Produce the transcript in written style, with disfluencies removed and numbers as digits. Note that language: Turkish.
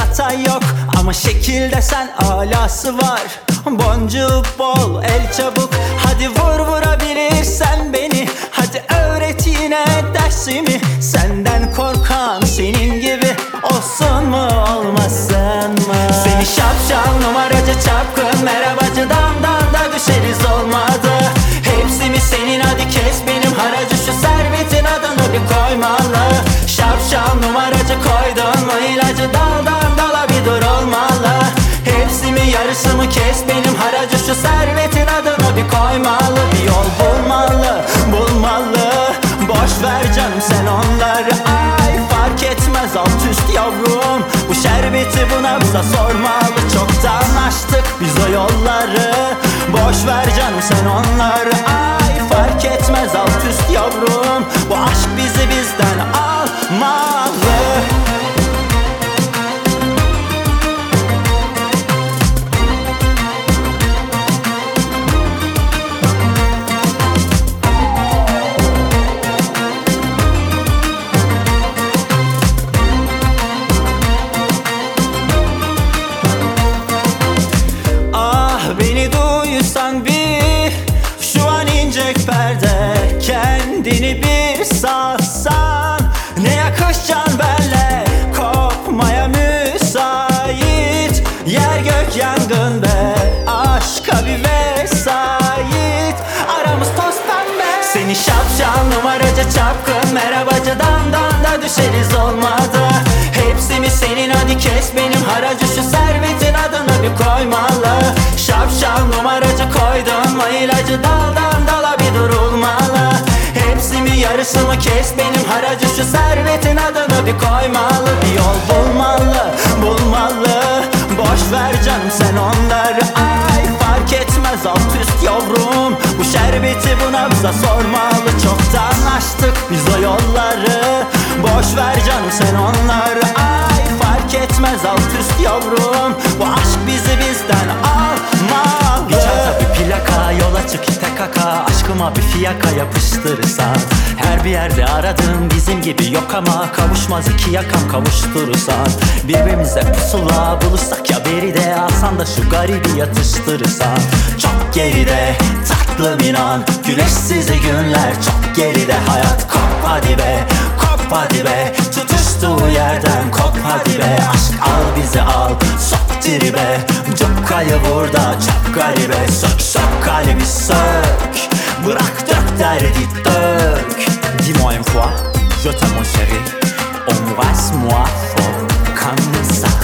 zaten yok, ama şekilde sen alası var. Boncuk bol, el çabuk, hadi vur vurabilirsen beni. Hadi öğret yine dersimi, senden korkan senin gibi olsun mu olmasın mı? Seni şapşal numaracı çapkın merhabacı damdan da düşeriz olmadı. Hepsi mi senin, hadi kes benim haracı, şu servetin adını bir koymalı. Şapşal numaracı koydun mu ilacı, daldan dala bir dur olmalı. Hepsi mi yarısı mı, kes benim haracı, şu servetin adını bir koymalı. Bir yol bulmalı, bulmalı, boş ver canım sen onları. Ay fark etmez alt üst yavrum, bu şerbeti bu nabza sormalı. Çoktan açtık biz o yolları, boş ver canım sen onları. Ay fark etmez alt üst yavrum, bu aşk bizi bizden almalı. Beni duysan bir, şu an inecek perde, kendini bir salsan. Ne yakışacaksın benle, kopmaya müsait. Yer gök yangın be, aşka bir vesait. Aramız toz pembe. Seni şapşal numaracı çapkın merhabacı damdan da düşeriz olmadı. Hepsi mi senin, hadi kes benim haracı, şu servetin adını bir koymalı. Şapşal numaracı koydun mu ilacı, daldan dala bir durulmalı. Hepsi mi yarısı mı, kes benim haracı, şu servetin adını bir koymalı. Bir yol bulmalı, bulmalı, boş ver canım sen onları. Ay fark etmez alt üst yavrum, bu şerbeti bu nabza sormalı. Çoktan açtık biz o yolları, boş ver canım sen onları. Ay fark etmez alt üst yavrum, bu aşk bizi bizden almalı. Bir çanta bir plaka, yola çık TKK, aşkıma bir fiyaka yapıştırırsan. Her bir yerde aradığım bizim gibi yok, ama kavuşmaz iki yakam kavuşturursan. Birbirimize pusula bulursak ya beride, alsan da şu garibi yatıştırırsan. Çok geride tatlım inan, güneşsiz günler çok geride. Hayat kop hadi be, kop hadi be, tutuştuğu yerden kop hadi be. Aşk al bizi al, sok tribe, cukkayı vur da çok garibe. Sök sök kalbi sök, bırak dök derdi dök. Dis-moi une fois, je t'aime mon chéri, embrasse-moi fort comme ça.